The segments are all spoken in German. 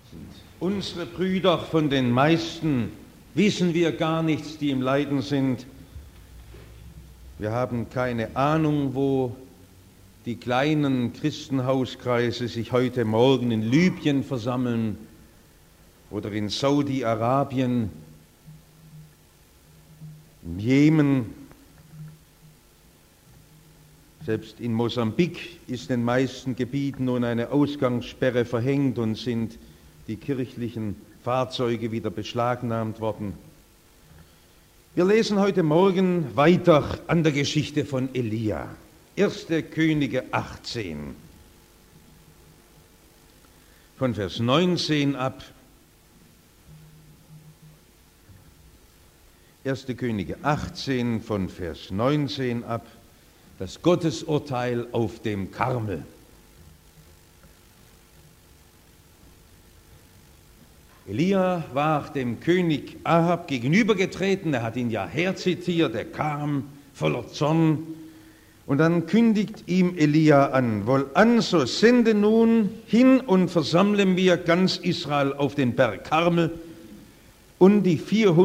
Unsere Brüder, von den meisten wissen wir gar nichts, die im Leiden sind. Wir haben keine Ahnung, wo die kleinen Christenhauskreise sich heute Morgen in Libyen versammeln oder in Saudi-Arabien, im Jemen. Selbst in Mosambik ist in den meisten Gebieten nun eine Ausgangssperre verhängt und sind die kirchlichen Fahrzeuge wieder beschlagnahmt worden. Wir lesen heute Morgen weiter an der Geschichte von Elia. 1. Könige 18, von Vers 19 ab. 1. Könige 18, von Vers 19 ab. Das Gottesurteil auf dem Karmel. Elia war dem König Ahab gegenübergetreten, er hat ihn ja herzitiert, er kam voller Zorn. Und dann kündigt ihm Elia an: Wohlan, so sende nun hin und versammle mir ganz Israel auf den Berg Karmel und die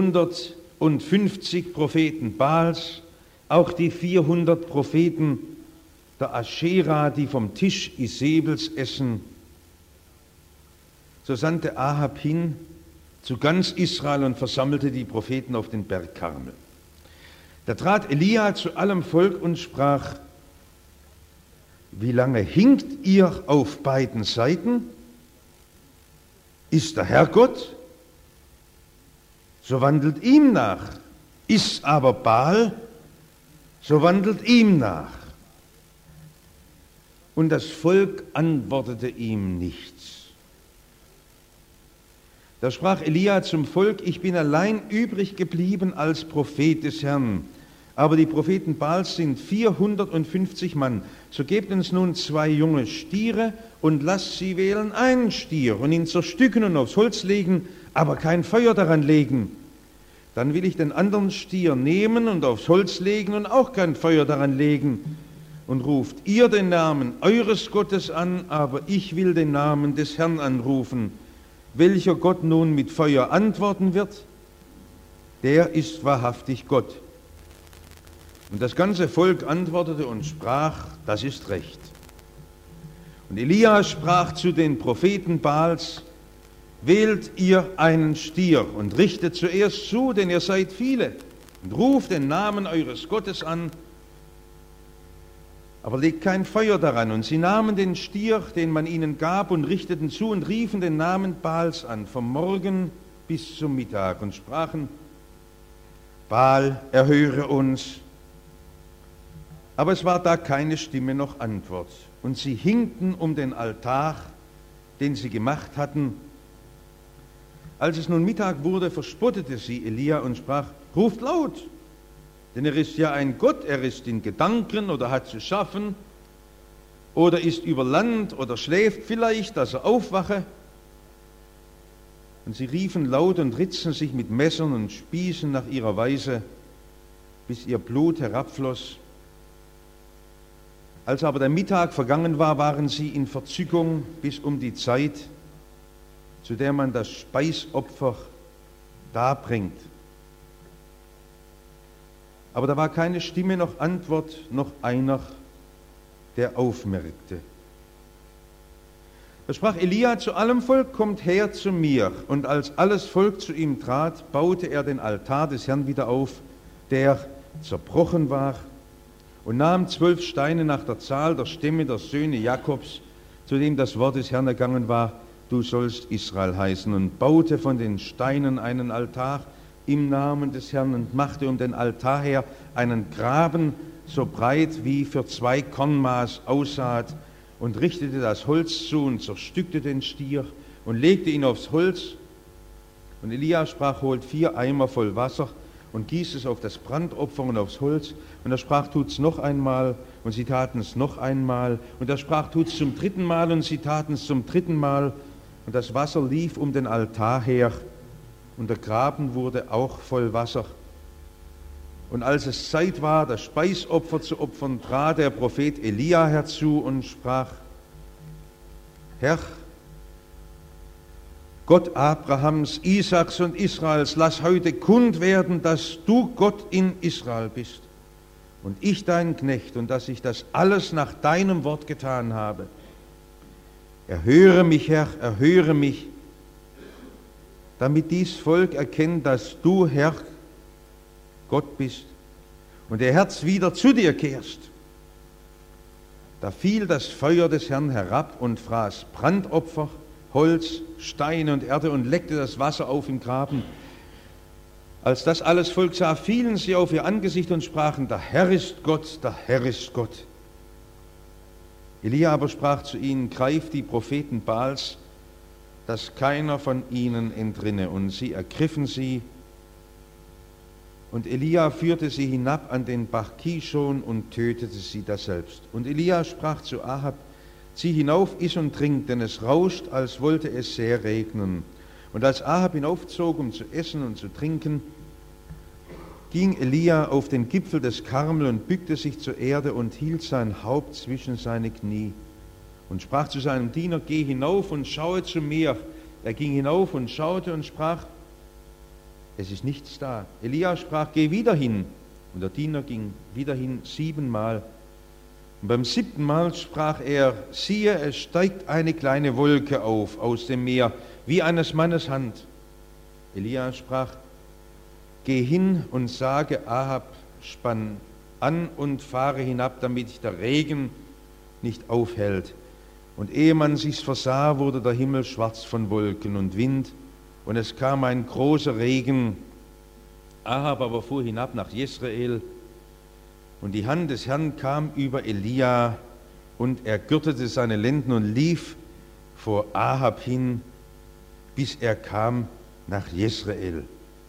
450 Propheten Baals, auch die 400 Propheten der Aschera, die vom Tisch Isebels essen. So sandte Ahab hin zu ganz Israel und versammelte die Propheten auf den Berg Karmel. Da trat Elia zu allem Volk und sprach: Wie lange hinkt ihr auf beiden Seiten? Ist der Herr Gott? So wandelt ihm nach. Ist aber Baal? So wandelt ihm nach. Und das Volk antwortete ihm nichts. Da sprach Elia zum Volk: Ich bin allein übrig geblieben als Prophet des Herrn. Aber die Propheten Baals sind 450 Mann. So gebt uns nun 2 junge Stiere und lasst sie wählen einen Stier und ihn zerstückeln und aufs Holz legen, aber kein Feuer daran legen. Dann will ich den anderen Stier nehmen und aufs Holz legen und auch kein Feuer daran legen. Und ruft ihr den Namen eures Gottes an, aber ich will den Namen des Herrn anrufen. Welcher Gott nun mit Feuer antworten wird, der ist wahrhaftig Gott. Und das ganze Volk antwortete und sprach: Das ist recht. Und Elia sprach zu den Propheten Baals: Wählt ihr einen Stier und richtet zuerst zu, denn ihr seid viele, und ruft den Namen eures Gottes an, aber legt kein Feuer daran. Und sie nahmen den Stier, den man ihnen gab, und richteten zu und riefen den Namen Baals an, vom Morgen bis zum Mittag, und sprachen: Baal, erhöre uns. Aber es war da keine Stimme noch Antwort. Und sie hinkten um den Altar, den sie gemacht hatten. Als es nun Mittag wurde, verspottete sie Elia und sprach: Ruft laut! Denn er ist ja ein Gott, er ist in Gedanken oder hat zu schaffen oder ist über Land oder schläft vielleicht, dass er aufwache. Und sie riefen laut und ritzten sich mit Messern und Spießen nach ihrer Weise, bis ihr Blut herabfloss. Als aber der Mittag vergangen war, waren sie in Verzückung bis um die Zeit, zu der man das Speisopfer darbringt. Aber da war keine Stimme noch Antwort, noch einer, der aufmerkte. Da sprach Elia zu allem Volk: Kommt her zu mir. Und als alles Volk zu ihm trat, baute er den Altar des Herrn wieder auf, der zerbrochen war, und nahm 12 Steine nach der Zahl der Stämme der Söhne Jakobs, zu dem das Wort des Herrn ergangen war: Du sollst Israel heißen, und baute von den Steinen einen Altar im Namen des Herrn und machte um den Altar her einen Graben, so breit wie für 2 Kornmaß aussaat, und richtete das Holz zu und zerstückte den Stier und legte ihn aufs Holz. Und Elia sprach: Holt 4 Eimer voll Wasser und gießt es auf das Brandopfer und aufs Holz. Und er sprach: Tut's noch einmal. Und sie taten es noch einmal. Und er sprach: Tut's zum 3. Mal. Und sie taten es zum 3. Mal. Und das Wasser lief um den Altar her. Und der Graben wurde auch voll Wasser. Und als es Zeit war, das Speisopfer zu opfern, trat der Prophet Elia herzu und sprach: Herr, Gott Abrahams, Isaaks und Israels, lass heute kund werden, dass du Gott in Israel bist und ich dein Knecht und dass ich das alles nach deinem Wort getan habe. Erhöre mich, Herr, erhöre mich, damit dies Volk erkennt, dass du, Herr, Gott bist und ihr Herz wieder zu dir kehrst. Da fiel das Feuer des Herrn herab und fraß Brandopfer, Holz, Steine und Erde und leckte das Wasser auf im Graben. Als das alles Volk sah, fielen sie auf ihr Angesicht und sprachen, der Herr ist Gott, der Herr ist Gott. Elia aber sprach zu ihnen, greift die Propheten Baals, dass keiner von ihnen entrinne. Und sie ergriffen sie. Und Elia führte sie hinab an den Bach Kishon und tötete sie daselbst. Und Elia sprach zu Ahab, zieh hinauf, iss und trink, denn es rauscht, als wollte es sehr regnen. Und als Ahab hinaufzog, um zu essen und zu trinken, ging Elia auf den Gipfel des Karmel und bückte sich zur Erde und hielt sein Haupt zwischen seine Knie und sprach zu seinem Diener, geh hinauf und schaue zu mir. Er ging hinauf und schaute und sprach, es ist nichts da. Elia sprach, geh wieder hin. Und der Diener ging wieder hin 7-mal. Und beim 7. Mal sprach er, siehe, es steigt eine kleine Wolke auf aus dem Meer, wie eines Mannes Hand. Elia sprach, geh hin und sage Ahab, spann an und fahre hinab, damit sich der Regen nicht aufhält. Und ehe man sich's versah, wurde der Himmel schwarz von Wolken und Wind, und es kam ein großer Regen. Ahab aber fuhr hinab nach Jezreel, und die Hand des Herrn kam über Elia, und er gürtete seine Lenden und lief vor Ahab hin, bis er kam nach Jezreel.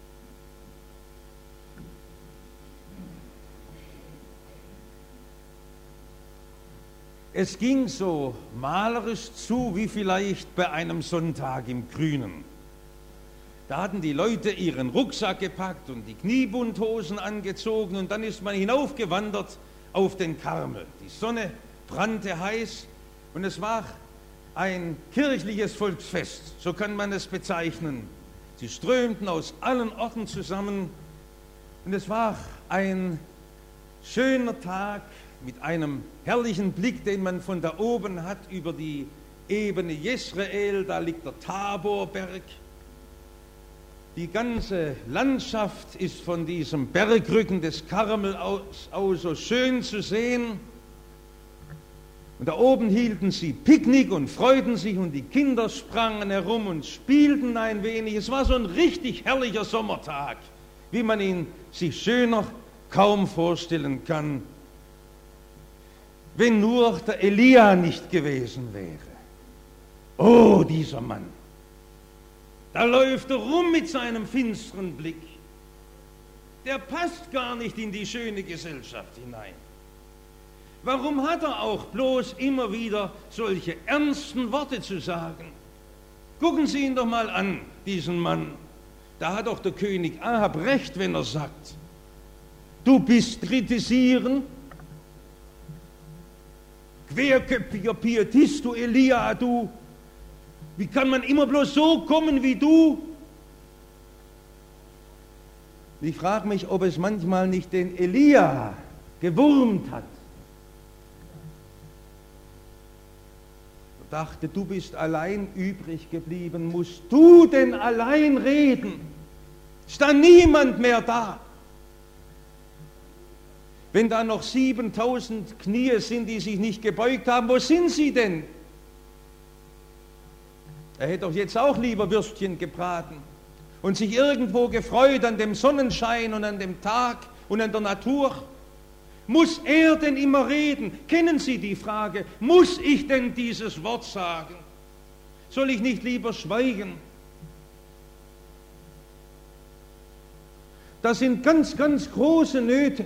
Es ging so malerisch zu, wie vielleicht bei einem Sonntag im Grünen. Da hatten die Leute ihren Rucksack gepackt und die Kniebundhosen angezogen und dann ist man hinaufgewandert auf den Karmel. Die Sonne brannte heiß und es war ein kirchliches Volksfest, so kann man es bezeichnen. Sie strömten aus allen Orten zusammen und es war ein schöner Tag mit einem herrlichen Blick, den man von da oben hat über die Ebene Jezreel, da liegt der Taborberg. Die ganze Landschaft ist von diesem Bergrücken des Karmel aus so schön zu sehen. Und da oben hielten sie Picknick und freuten sich und die Kinder sprangen herum und spielten ein wenig. Es war so ein richtig herrlicher Sommertag, wie man ihn sich schöner kaum vorstellen kann, wenn nur der Elia nicht gewesen wäre. Oh, dieser Mann, da läuft er rum mit seinem finsteren Blick. Der passt gar nicht in die schöne Gesellschaft hinein. Warum hat er auch bloß immer wieder solche ernsten Worte zu sagen? Gucken Sie ihn doch mal an, diesen Mann. Da hat doch der König Ahab recht, wenn er sagt, du bist kritisieren, querköpfiger Pietist, du Elia, du, wie kann man immer bloß so kommen wie du? Ich frage mich, ob es manchmal nicht den Elia gewurmt hat. Er dachte, du bist allein übrig geblieben, musst du denn allein reden? Ist da niemand mehr da? Wenn da noch 7000 Knie sind, die sich nicht gebeugt haben, wo sind sie denn? Er hätte doch jetzt auch lieber Würstchen gebraten und sich irgendwo gefreut an dem Sonnenschein und an dem Tag und an der Natur. Muss er denn immer reden? Kennen Sie die Frage, muss ich denn dieses Wort sagen? Soll ich nicht lieber schweigen? Das sind ganz, ganz große Nöte.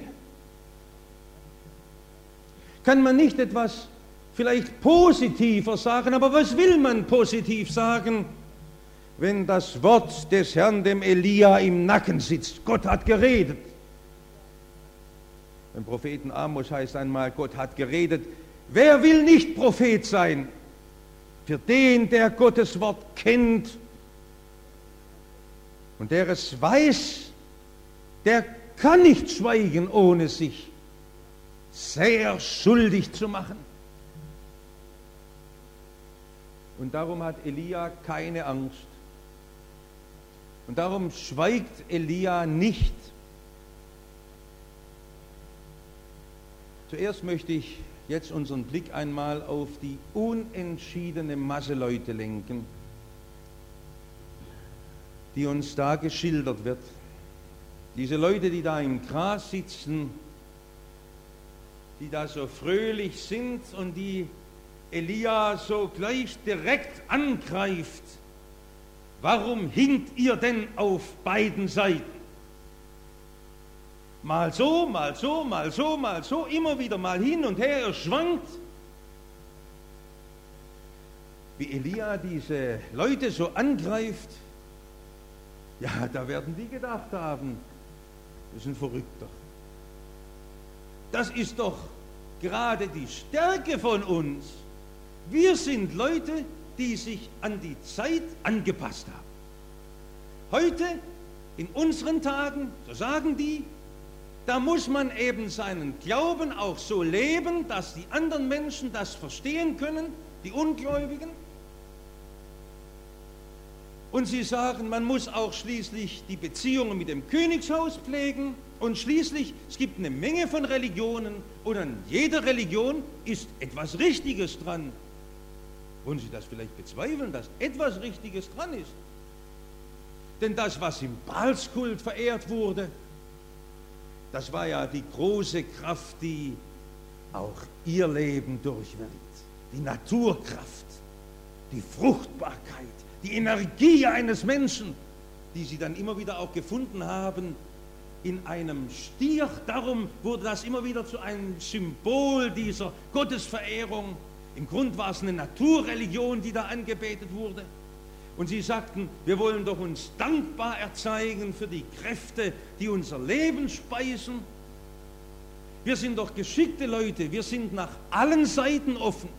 Kann man nicht etwas vielleicht positiver sagen, aber was will man positiv sagen, wenn das Wort des Herrn dem Elia im Nacken sitzt? Gott hat geredet. Im Propheten Amos heißt einmal, Gott hat geredet. Wer will nicht Prophet sein? Für den, der Gottes Wort kennt und der es weiß, der kann nicht schweigen, ohne sich sehr schuldig zu machen. Und darum hat Elia keine Angst. Und darum schweigt Elia nicht. Zuerst möchte ich jetzt unseren Blick einmal auf die unentschiedene Masse Leute lenken, die uns da geschildert wird. Diese Leute, die da im Gras sitzen, die da so fröhlich sind und die Elia so gleich direkt angreift. Warum hinkt ihr denn auf beiden Seiten? Mal so, mal so, mal so, mal so, immer wieder mal hin und her, er schwankt. Wie Elia diese Leute so angreift, ja, da werden die gedacht haben, das ist ein Verrückter. Das ist doch gerade die Stärke von uns. Wir sind Leute, die sich an die Zeit angepasst haben. Heute, in unseren Tagen, so sagen die, da muss man eben seinen Glauben auch so leben, dass die anderen Menschen das verstehen können, die Ungläubigen. Und sie sagen, man muss auch schließlich die Beziehungen mit dem Königshaus pflegen. Und schließlich, es gibt eine Menge von Religionen und an jeder Religion ist etwas Richtiges dran. Wollen Sie das vielleicht bezweifeln, dass etwas Richtiges dran ist? Denn das, was im Baalskult verehrt wurde, das war ja die große Kraft, die auch ihr Leben durchwirkt. Die Naturkraft, die Fruchtbarkeit, die Energie eines Menschen, die sie dann immer wieder auch gefunden haben in einem Stier. Darum wurde das immer wieder zu einem Symbol dieser Gottesverehrung. Im Grund war es eine Naturreligion, die da angebetet wurde. Und sie sagten, wir wollen doch uns dankbar erzeigen für die Kräfte, die unser Leben speisen. Wir sind doch geschickte Leute, wir sind nach allen Seiten offen.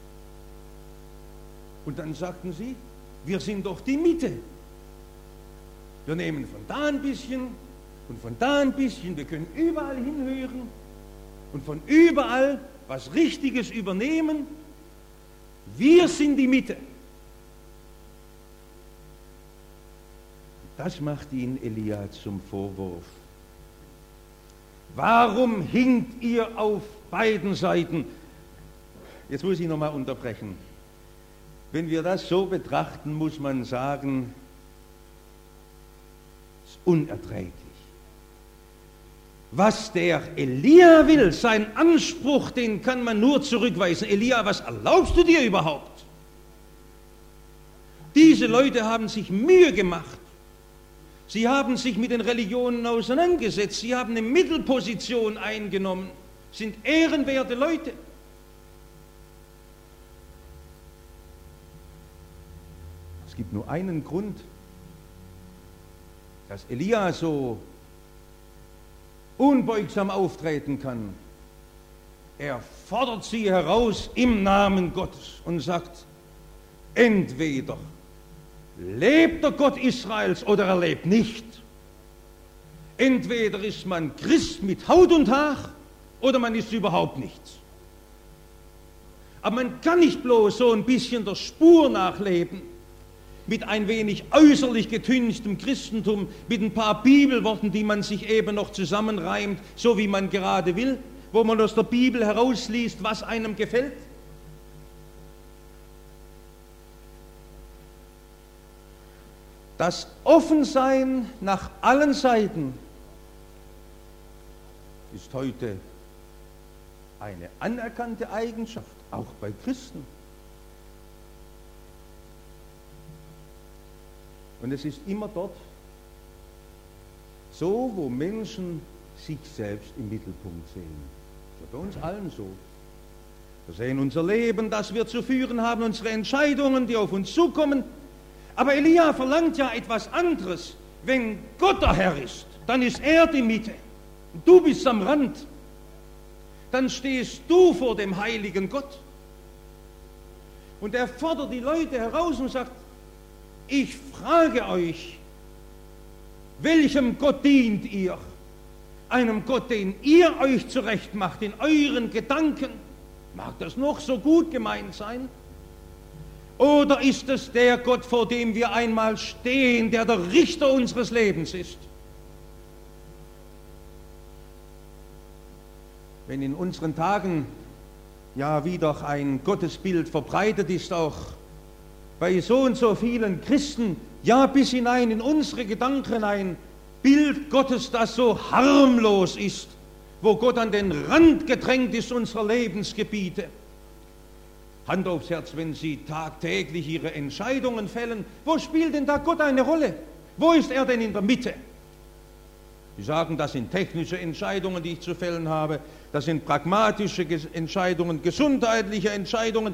Und dann sagten sie, wir sind doch die Mitte. Wir nehmen von da ein bisschen und von da ein bisschen, wir können überall hinhören und von überall was Richtiges übernehmen. Wir sind die Mitte. Das macht ihn Elia zum Vorwurf. Warum hinkt ihr auf beiden Seiten? Jetzt muss ich nochmal unterbrechen. Wenn wir das so betrachten, muss man sagen, es ist unerträglich. Was der Elia will, sein Anspruch, den kann man nur zurückweisen. Elia, was erlaubst du dir überhaupt? Diese Leute haben sich Mühe gemacht. Sie haben sich mit den Religionen auseinandergesetzt. Sie haben eine Mittelposition eingenommen, sind ehrenwerte Leute. Es gibt nur einen Grund, dass Elia so unbeugsam auftreten kann. Er fordert sie heraus im Namen Gottes und sagt, entweder lebt der Gott Israels oder er lebt nicht. Entweder ist man Christ mit Haut und Haar oder man ist überhaupt nichts. Aber man kann nicht bloß so ein bisschen der Spur nachleben, mit ein wenig äußerlich getünchtem Christentum, mit ein paar Bibelworten, die man sich eben noch zusammenreimt, so wie man gerade will, wo man aus der Bibel herausliest, was einem gefällt. Das Offensein nach allen Seiten ist heute eine anerkannte Eigenschaft, auch bei Christen. Und es ist immer dort so, wo Menschen sich selbst im Mittelpunkt sehen. Das ist bei uns allen so. Wir sehen unser Leben, das wir zu führen haben, unsere Entscheidungen, die auf uns zukommen. Aber Elia verlangt ja etwas anderes. Wenn Gott der Herr ist, dann ist er die Mitte. Und du bist am Rand. Dann stehst du vor dem heiligen Gott. Und er fordert die Leute heraus und sagt, ich frage euch, Welchem Gott dient ihr? Einem Gott, den ihr euch zurecht macht in euren Gedanken? Mag das noch so gut gemeint sein? Oder ist es der Gott, vor dem wir einmal stehen, der der Richter unseres Lebens ist? Wenn in unseren Tagen ja wie doch ein Gottesbild verbreitet ist, auch bei so und so vielen Christen, ja bis hinein in unsere Gedanken ein Bild Gottes, das so harmlos ist, wo Gott an den Rand gedrängt ist unserer Lebensgebiete. Hand aufs Herz, wenn Sie tagtäglich Ihre Entscheidungen fällen, wo spielt denn da Gott eine Rolle? Wo ist er denn in der Mitte? Sie sagen, das sind technische Entscheidungen, die ich zu fällen habe, das sind pragmatische Entscheidungen, gesundheitliche Entscheidungen.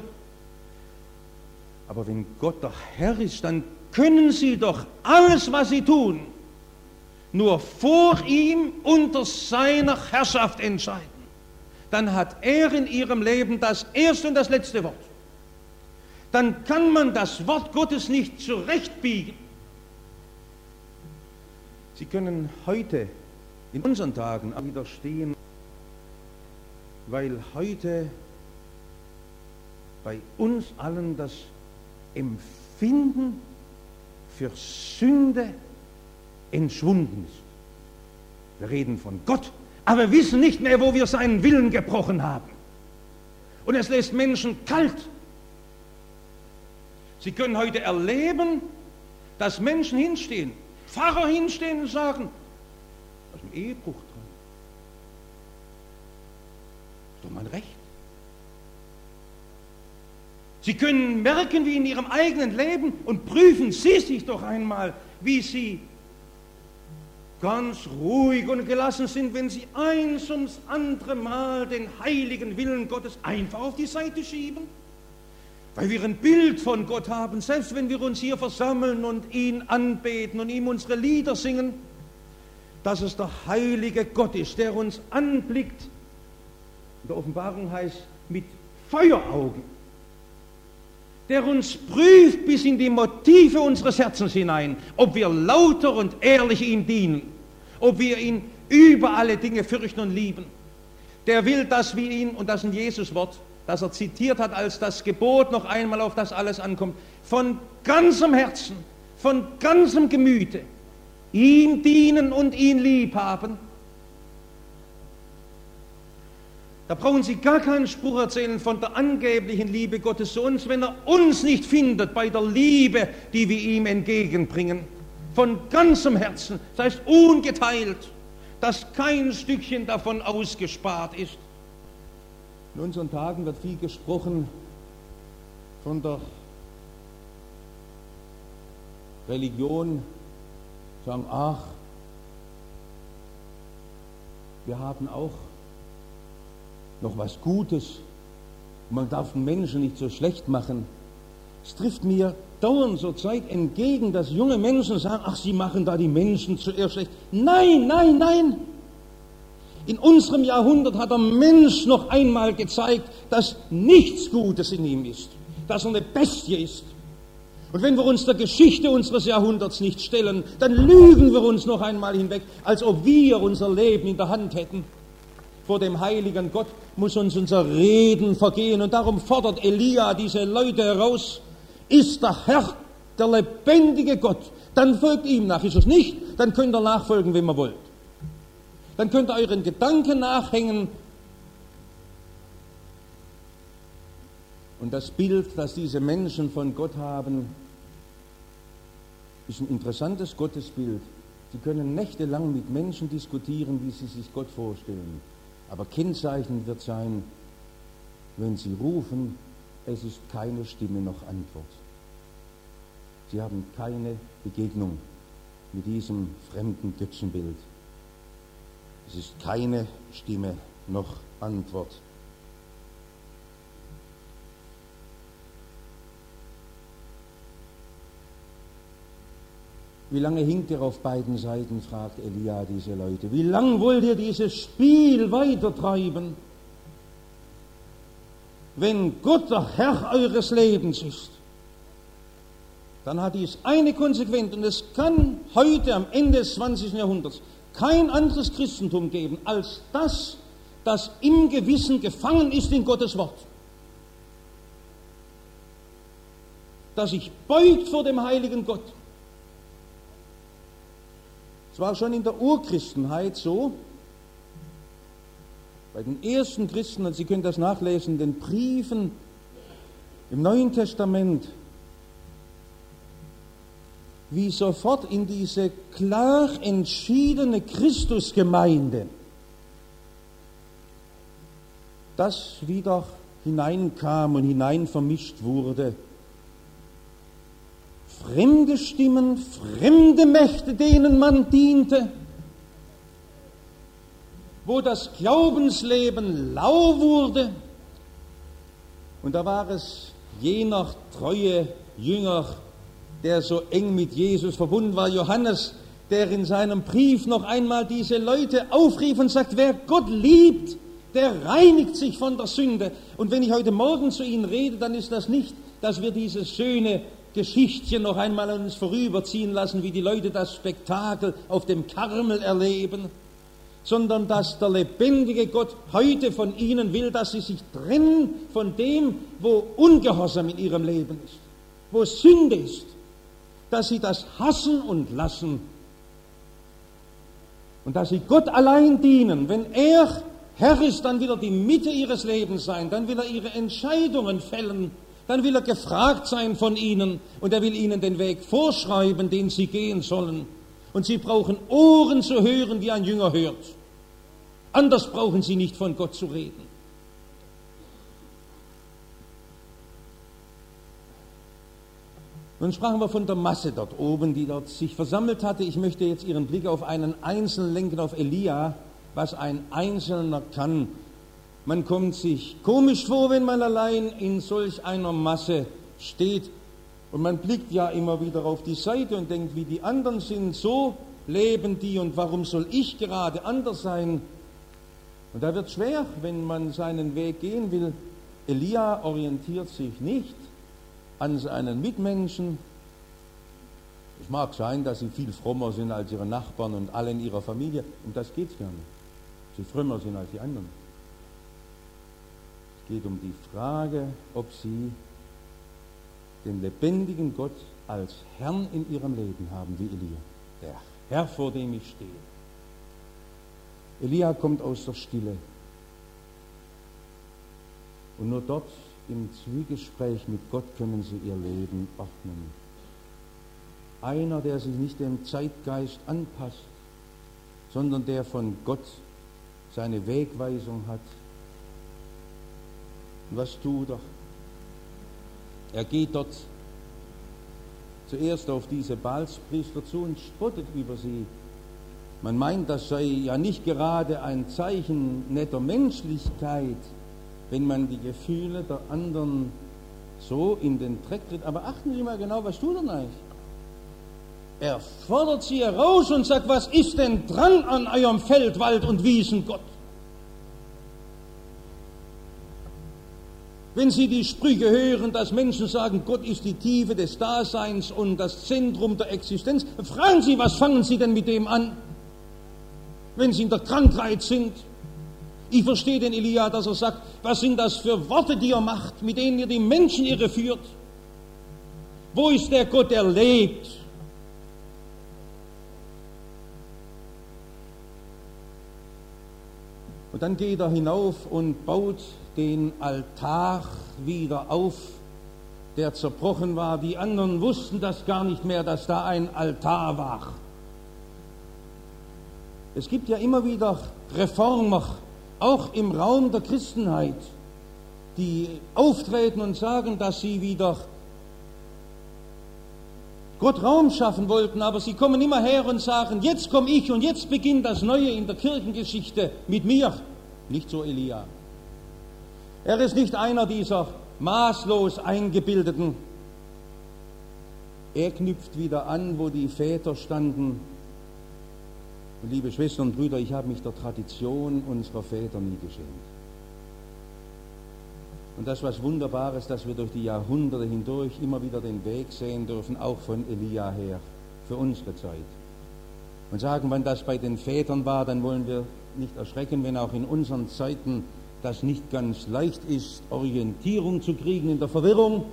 Aber wenn Gott der Herr ist, dann können Sie doch alles, was Sie tun, nur vor ihm unter seiner Herrschaft entscheiden. Dann hat er in Ihrem Leben das erste und das letzte Wort. Dann kann man das Wort Gottes nicht zurechtbiegen. Sie können heute in unseren Tagen widerstehen, weil heute bei uns allen das Empfinden für Sünde entschwunden ist. Wir reden von Gott, aber wir wissen nicht mehr, wo wir seinen Willen gebrochen haben. Und es lässt Menschen kalt. Sie können heute erleben, dass Menschen hinstehen, Pfarrer hinstehen und sagen, da ist ein Ehebruch dran. Ist doch mein Recht. Sie können merken, wie in ihrem eigenen Leben, und prüfen Sie sich doch einmal, wie Sie ganz ruhig und gelassen sind, wenn Sie eins ums andere Mal den heiligen Willen Gottes einfach auf die Seite schieben. Weil wir ein Bild von Gott haben, selbst wenn wir uns hier versammeln und ihn anbeten und ihm unsere Lieder singen, dass es der heilige Gott ist, der uns anblickt. In der Offenbarung heißt, mit Feueraugen, der uns prüft bis in die Motive unseres Herzens hinein, ob wir lauter und ehrlich ihm dienen, ob wir ihn über alle Dinge fürchten und lieben. Der will, dass wir ihn, und das ist ein Jesus-Wort, das er zitiert hat als das Gebot noch einmal, auf das alles ankommt, von ganzem Herzen, von ganzem Gemüte, ihm dienen und ihn lieb haben. Da brauchen Sie gar keinen Spruch erzählen von der angeblichen Liebe Gottes zu uns, wenn er uns nicht findet bei der Liebe, die wir ihm entgegenbringen. Von ganzem Herzen, das heißt ungeteilt, dass kein Stückchen davon ausgespart ist. In unseren Tagen wird viel gesprochen von der Religion, sagen, ach, wir haben auch noch was Gutes, man darf den Menschen nicht so schlecht machen. Es trifft mir dauernd zur Zeit entgegen, dass junge Menschen sagen, ach, sie machen da die Menschen zuerst schlecht. Nein, nein, nein! In unserem Jahrhundert hat der Mensch noch einmal gezeigt, dass nichts Gutes in ihm ist, dass er eine Bestie ist. Und wenn wir uns der Geschichte unseres Jahrhunderts nicht stellen, dann lügen wir uns noch einmal hinweg, als ob wir unser Leben in der Hand hätten. Vor dem heiligen Gott muss uns unser Reden vergehen, und darum fordert Elia diese Leute heraus, ist der Herr, der lebendige Gott, dann folgt ihm nach. Ist es nicht, dann könnt ihr nachfolgen, wem ihr wollt. Dann könnt ihr euren Gedanken nachhängen. Und das Bild, das diese Menschen von Gott haben, ist ein interessantes Gottesbild. Sie können nächtelang mit Menschen diskutieren, wie sie sich Gott vorstellen. Aber kennzeichnend wird sein, wenn sie rufen, es ist keine Stimme noch Antwort. Sie haben keine Begegnung mit diesem fremden Götzenbild. Es ist keine Stimme noch Antwort. Wie lange hinkt ihr auf beiden Seiten, fragt Elia diese Leute. Wie lange wollt ihr dieses Spiel weitertreiben? Wenn Gott der Herr eures Lebens ist, dann hat dies eine Konsequenz, und es kann heute am Ende des 20. Jahrhunderts kein anderes Christentum geben als das, das im Gewissen gefangen ist in Gottes Wort. Das sich beugt vor dem heiligen Gott. Es war schon in der Urchristenheit so, bei den ersten Christen, und Sie können das nachlesen, in den Briefen im Neuen Testament, wie sofort in diese klar entschiedene Christusgemeinde das wieder hineinkam und hineinvermischt wurde. Fremde Stimmen, fremde Mächte, denen man diente, wo das Glaubensleben lau wurde. Und da war es jener treue Jünger, der so eng mit Jesus verbunden war, Johannes, der in seinem Brief noch einmal diese Leute aufrief und sagt, wer Gott liebt, der reinigt sich von der Sünde. Und wenn ich heute Morgen zu Ihnen rede, dann ist das nicht, dass wir dieses schöne Geschichtchen noch einmal an uns vorüberziehen lassen, wie die Leute das Spektakel auf dem Karmel erleben, sondern dass der lebendige Gott heute von ihnen will, dass sie sich trennen von dem, wo Ungehorsam in ihrem Leben ist, wo Sünde ist, dass sie das hassen und lassen und dass sie Gott allein dienen. Wenn er Herr ist, dann will er die Mitte ihres Lebens sein, dann will er ihre Entscheidungen fällen, dann will er gefragt sein von ihnen und er will ihnen den Weg vorschreiben, den sie gehen sollen. Und sie brauchen Ohren zu hören, wie ein Jünger hört. Anders brauchen sie nicht von Gott zu reden. Nun sprachen wir von der Masse dort oben, die dort sich versammelt hatte. Ich möchte jetzt Ihren Blick auf einen Einzelnen lenken, auf Elia, was ein Einzelner kann. Man kommt sich komisch vor, wenn man allein in solch einer Masse steht. Und man blickt ja immer wieder auf die Seite und denkt, wie die anderen sind, so leben die und warum soll ich gerade anders sein? Und da wird es schwer, wenn man seinen Weg gehen will. Elia orientiert sich nicht an seinen Mitmenschen. Es mag sein, dass sie viel frommer sind als ihre Nachbarn und alle in ihrer Familie. Um das geht es gar nicht. Sie frömmer sind als die anderen. Es geht um die Frage, ob sie den lebendigen Gott als Herrn in ihrem Leben haben, wie Elia. Der Herr, vor dem ich stehe. Elia kommt aus der Stille. Und nur dort im Zwiegespräch mit Gott können sie ihr Leben ordnen. Einer, der sich nicht dem Zeitgeist anpasst, sondern der von Gott seine Wegweisung hat. Und was tut er? Er geht dort zuerst auf diese Baalspriester zu und spottet über sie. Man meint, das sei ja nicht gerade ein Zeichen netter Menschlichkeit, wenn man die Gefühle der anderen so in den Dreck tritt. Aber achten Sie mal genau, was tut er eigentlich? Er fordert sie heraus und sagt, was ist denn dran an eurem Feld, Wald und Wiesengott? Wenn Sie die Sprüche hören, dass Menschen sagen, Gott ist die Tiefe des Daseins und das Zentrum der Existenz, fragen Sie, was fangen Sie denn mit dem an, wenn Sie in der Krankheit sind? Ich verstehe den Elia, dass er sagt, was sind das für Worte, die ihr macht, mit denen ihr die Menschen irreführt? Wo ist der Gott, der lebt? Und dann geht er hinauf und baut den Altar wieder auf, der zerbrochen war. Die anderen wussten das gar nicht mehr, dass da ein Altar war. Es gibt ja immer wieder Reformer, auch im Raum der Christenheit, die auftreten und sagen, dass sie wieder Gott Raum schaffen wollten, aber sie kommen immer her und sagen, jetzt komme ich und jetzt beginnt das Neue in der Kirchengeschichte mit mir. Nicht so Elia. Er ist nicht einer dieser maßlos Eingebildeten. Er knüpft wieder an, wo die Väter standen. Und liebe Schwestern und Brüder, ich habe mich der Tradition unserer Väter nie geschämt. Und das ist was Wunderbares, dass wir durch die Jahrhunderte hindurch immer wieder den Weg sehen dürfen, auch von Elia her, für unsere Zeit. Und sagen, wenn das bei den Vätern war, dann wollen wir nicht erschrecken, wenn auch in unseren Zeiten das nicht ganz leicht ist, Orientierung zu kriegen in der Verwirrung.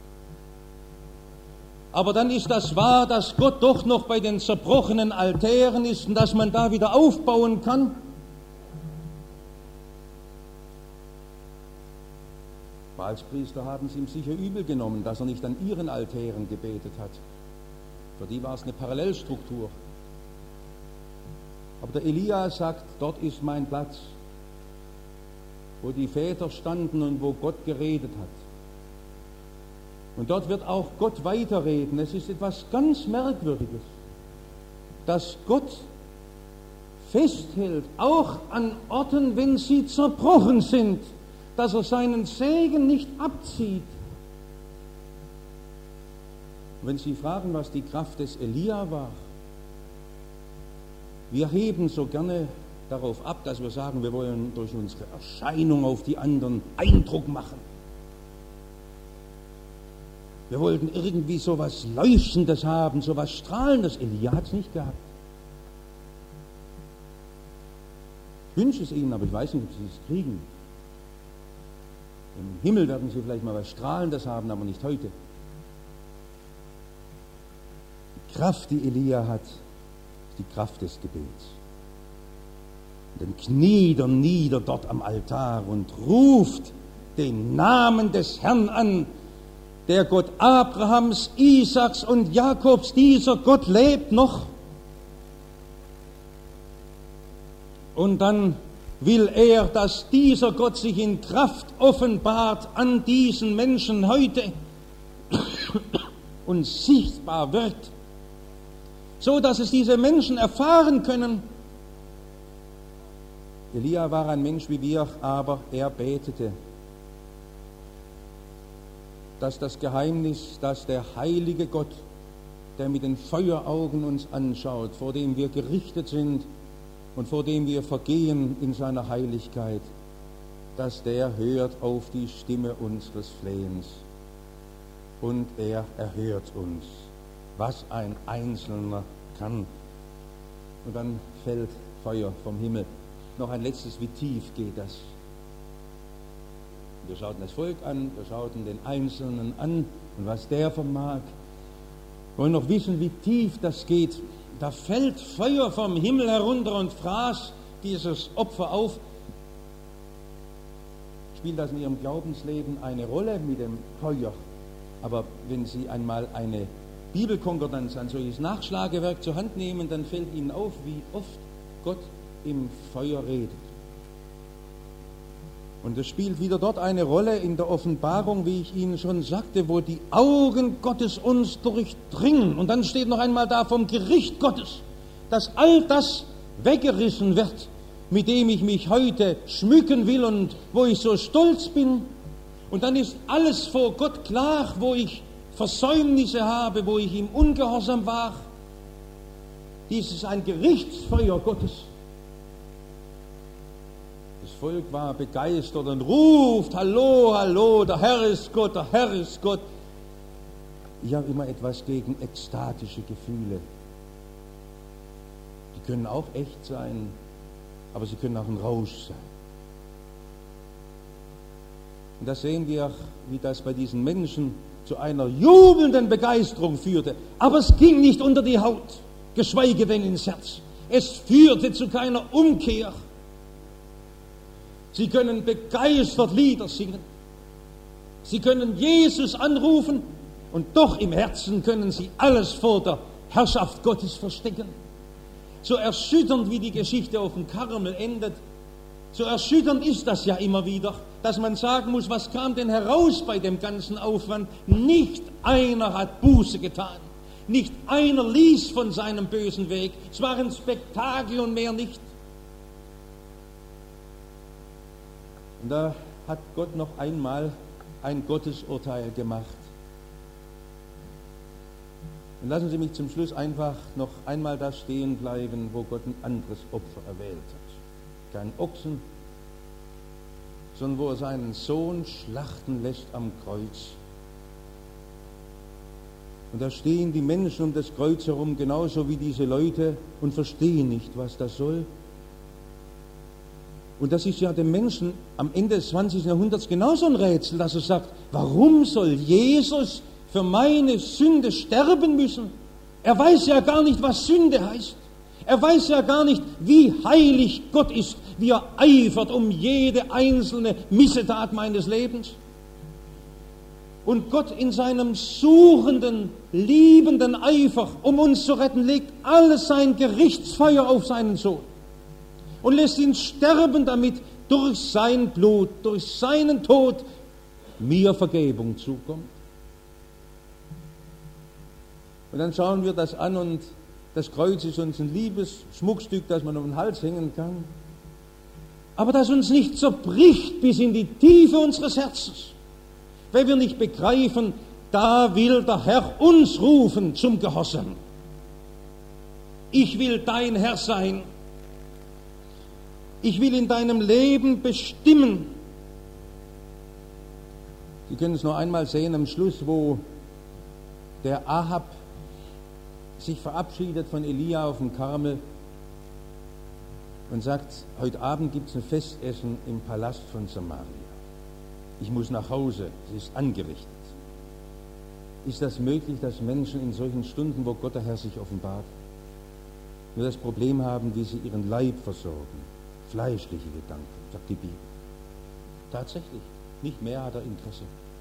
Aber dann ist das wahr, dass Gott doch noch bei den zerbrochenen Altären ist und dass man da wieder aufbauen kann. Baalspriester haben es ihm sicher übel genommen, dass er nicht an ihren Altären gebetet hat. Für die war es eine Parallelstruktur. Aber der Elia sagt, dort ist mein Platz, wo die Väter standen und wo Gott geredet hat. Und dort wird auch Gott weiterreden. Es ist etwas ganz Merkwürdiges, dass Gott festhält, auch an Orten, wenn sie zerbrochen sind, dass er seinen Segen nicht abzieht. Wenn Sie fragen, was die Kraft des Elia war, wir heben so gerne darauf ab, dass wir sagen, wir wollen durch unsere Erscheinung auf die anderen Eindruck machen. Wir wollten irgendwie so was Leuchtendes haben, so was Strahlendes. Elia hat es nicht gehabt. Ich wünsche es Ihnen, aber ich weiß nicht, ob Sie es kriegen. Im Himmel werden Sie vielleicht mal was Strahlendes haben, aber nicht heute. Die Kraft, die Elia hat, ist die Kraft des Gebets. Und dann kniet er nieder dort am Altar und ruft den Namen des Herrn an, der Gott Abrahams, Isaaks und Jakobs. Dieser Gott lebt noch. Und dann will er, dass dieser Gott sich in Kraft offenbart an diesen Menschen heute und sichtbar wird, so dass es diese Menschen erfahren können. Elia war ein Mensch wie wir, aber er betete, dass das Geheimnis, dass der heilige Gott, der mit den Feueraugen uns anschaut, vor dem wir gerichtet sind und vor dem wir vergehen in seiner Heiligkeit, dass der hört auf die Stimme unseres Flehens und er erhört uns, was ein Einzelner kann. Und dann fällt Feuer vom Himmel. Noch ein letztes, wie tief geht das? Wir schauten das Volk an, wir schauten den Einzelnen an und was der vermag. Wir wollen noch wissen, wie tief das geht. Da fällt Feuer vom Himmel herunter und fraß dieses Opfer auf. Spielt das in Ihrem Glaubensleben eine Rolle mit dem Feuer? Aber wenn Sie einmal eine Bibelkonkordanz, ein solches Nachschlagewerk zur Hand nehmen, dann fällt Ihnen auf, wie oft Gott im Feuer redet. Und es spielt wieder dort eine Rolle in der Offenbarung, wie ich Ihnen schon sagte, wo die Augen Gottes uns durchdringen. Und dann steht noch einmal da vom Gericht Gottes, dass all das weggerissen wird, mit dem ich mich heute schmücken will und wo ich so stolz bin. Und dann ist alles vor Gott klar, wo ich Versäumnisse habe, wo ich ihm ungehorsam war. Dies ist ein Gerichtsfeuer Gottes. Das Volk war begeistert und ruft, hallo, hallo, der Herr ist Gott, der Herr ist Gott. Ich habe immer etwas gegen ekstatische Gefühle. Die können auch echt sein, aber sie können auch ein Rausch sein. Und da sehen wir, wie das bei diesen Menschen zu einer jubelnden Begeisterung führte. Aber es ging nicht unter die Haut, geschweige denn ins Herz. Es führte zu keiner Umkehr. Sie können begeistert Lieder singen. Sie können Jesus anrufen und doch im Herzen können sie alles vor der Herrschaft Gottes verstecken. So erschütternd wie die Geschichte auf dem Karmel endet, so erschütternd ist das ja immer wieder, dass man sagen muss, was kam denn heraus bei dem ganzen Aufwand? Nicht einer hat Buße getan. Nicht einer ließ von seinem bösen Weg. Es war ein Spektakel und mehr nicht. Und da hat Gott noch einmal ein Gottesurteil gemacht. Und lassen Sie mich zum Schluss einfach noch einmal da stehen bleiben, wo Gott ein anderes Opfer erwählt hat. Kein Ochsen, sondern wo er seinen Sohn schlachten lässt am Kreuz. Und da stehen die Menschen um das Kreuz herum, genauso wie diese Leute, und verstehen nicht, was das soll. Und das ist ja dem Menschen am Ende des 20. Jahrhunderts genauso ein Rätsel, dass er sagt, warum soll Jesus für meine Sünde sterben müssen? Er weiß ja gar nicht, was Sünde heißt. Er weiß ja gar nicht, wie heilig Gott ist, wie er eifert um jede einzelne Missetat meines Lebens. Und Gott in seinem suchenden, liebenden Eifer, um uns zu retten, legt alles sein Gerichtsfeuer auf seinen Sohn und lässt ihn sterben, damit durch sein Blut, durch seinen Tod mir Vergebung zukommt. Und dann schauen wir das an und das Kreuz ist uns ein liebes Schmuckstück, das man um den Hals hängen kann, aber das uns nicht zerbricht bis in die Tiefe unseres Herzens, weil wir nicht begreifen, da will der Herr uns rufen zum Gehorsam. Ich will dein Herr sein. Ich will in deinem Leben bestimmen. Sie können es nur einmal sehen am Schluss, wo der Ahab sich verabschiedet von Elia auf dem Karmel und sagt, heute Abend gibt es ein Festessen im Palast von Samaria. Ich muss nach Hause, es ist angerichtet. Ist das möglich, dass Menschen in solchen Stunden, wo Gott der Herr sich offenbart, nur das Problem haben, wie sie ihren Leib versorgen? Fleischliche Gedanken, sagt die Bibel. Tatsächlich, nicht mehr hat er Interesse.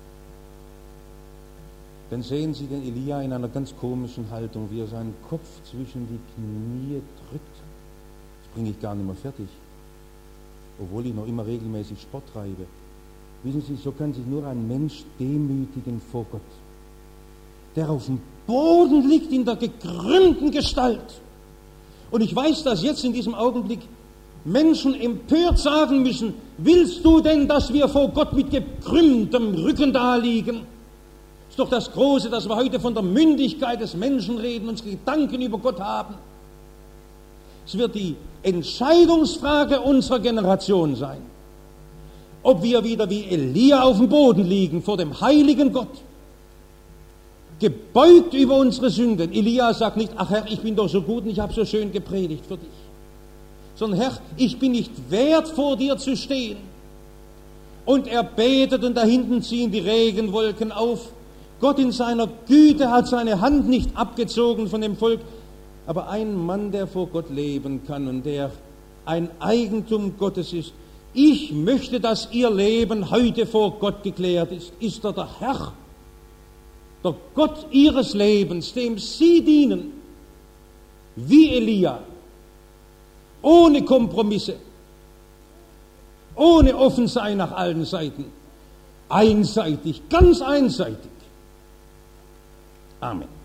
Dann sehen Sie den Elia in einer ganz komischen Haltung, wie er seinen Kopf zwischen die Knie drückt. Das bringe ich gar nicht mehr fertig, obwohl ich noch immer regelmäßig Sport treibe. Wissen Sie, so kann sich nur ein Mensch demütigen vor Gott, der auf dem Boden liegt in der gekrümmten Gestalt. Und ich weiß, dass jetzt in diesem Augenblick Menschen empört sagen müssen, willst du denn, dass wir vor Gott mit gekrümmtem Rücken daliegen? Ist doch das Große, dass wir heute von der Mündigkeit des Menschen reden, unsere Gedanken über Gott haben. Es wird die Entscheidungsfrage unserer Generation sein, ob wir wieder wie Elia auf dem Boden liegen vor dem heiligen Gott, gebeugt über unsere Sünden. Elia sagt nicht, ach Herr, ich bin doch so gut und ich habe so schön gepredigt für dich. Sondern Herr, ich bin nicht wert, vor dir zu stehen. Und er betet und da hinten ziehen die Regenwolken auf. Gott in seiner Güte hat seine Hand nicht abgezogen von dem Volk. Aber ein Mann, der vor Gott leben kann und der ein Eigentum Gottes ist, ich möchte, dass ihr Leben heute vor Gott geklärt ist er der Herr, der Gott ihres Lebens, dem sie dienen, wie Elia, ohne Kompromisse, ohne offen sein nach allen Seiten, einseitig, ganz einseitig. Amen.